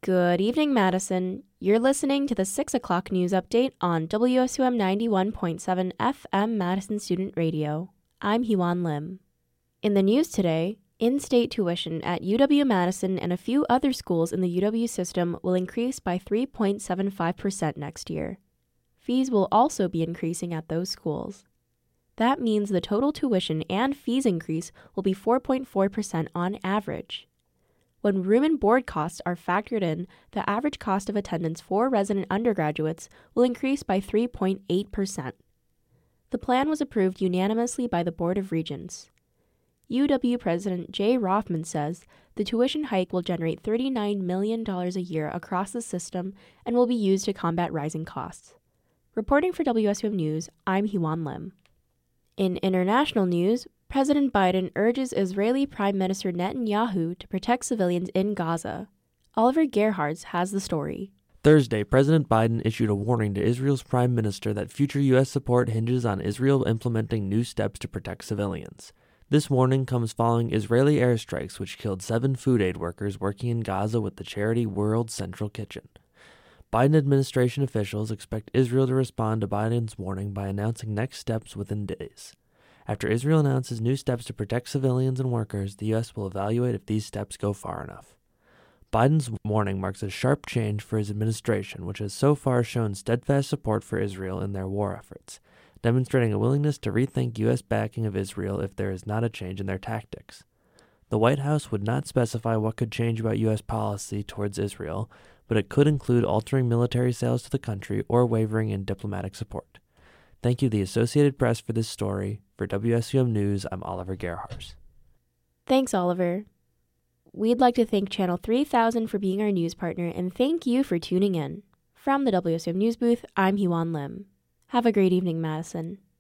Good evening, Madison. You're listening to the 6 o'clock news update on WSUM 91.7 FM Madison Student Radio. I'm Hyewon Lim. In the news today, in-state tuition at UW-Madison and a few other schools in the UW system will increase by 3.75% next year. Fees will also be increasing at those schools. That means the total tuition and fees increase will be 4.4% on average. When room and board costs are factored in, the average cost of attendance for resident undergraduates will increase by 3.8%. The plan was approved unanimously by the Board of Regents. UW President Jay Rothman says the tuition hike will generate $39 million a year across the system and will be used to combat rising costs. Reporting for WSUM News, I'm Hyewon Lim. In international news, President Biden urges Israeli Prime Minister Netanyahu to protect civilians in Gaza. Oliver Gerhards has the story. Thursday, President Biden issued a warning to Israel's prime minister that future U.S. support hinges on Israel implementing new steps to protect civilians. This warning comes following Israeli airstrikes which killed 7 food aid workers working in Gaza with the charity World Central Kitchen. Biden administration officials expect Israel to respond to Biden's warning by announcing next steps within days. After Israel announces new steps to protect civilians and workers, the U.S. will evaluate if these steps go far enough. Biden's warning marks a sharp change for his administration, which has so far shown steadfast support for Israel in their war efforts, demonstrating a willingness to rethink U.S. backing of Israel if there is not a change in their tactics. The White House would not specify what could change about U.S. policy towards Israel, but it could include altering military sales to the country or wavering in diplomatic support. Thank you, the Associated Press, for this story. For WSUM News, I'm Oliver Gerhards. Thanks, Oliver. We'd like to thank Channel 3000 for being our news partner, and thank you for tuning in. From the WSUM News booth, I'm Hyewon Lim. Have a great evening, Madison.